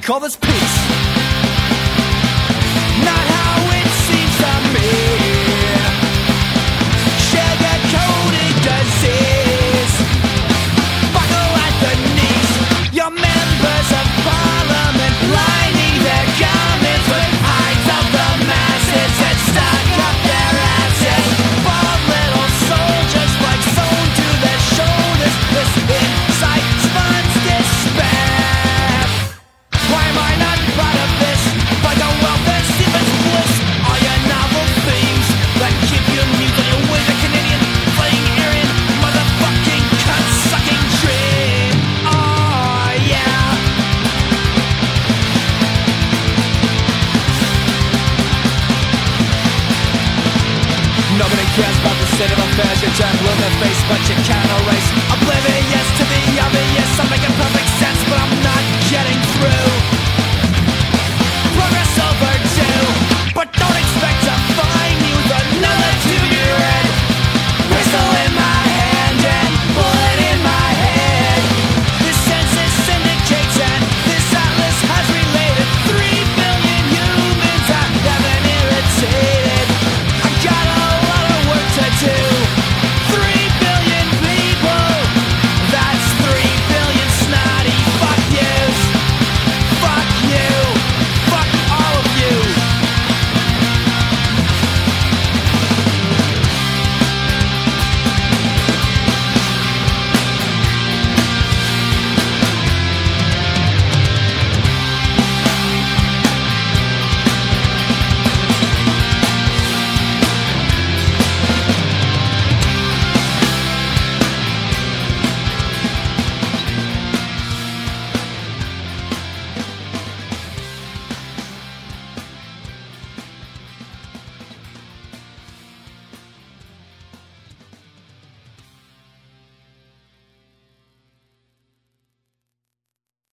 call this peace. Not how it seems to me. Sugar-coated disease. Buckle at the knees. Your members of parliament lining their garments with hides of the masses that stuck up their asses. Bald little soldiers like sewn to their shoulders. This insight spawns despair. Why am I not part of this? Like a welfare Stevens bliss. All your novel themes that keep you music with a Canadian playing Aryan motherfucking cunt-sucking dream. Oh yeah. Nobody cares about the state of affairs. You turn blue in the face, but you can't erase. Oblivious to the obvious. I'm making perfect sense, but I'm not getting through. Progress overdue, but don't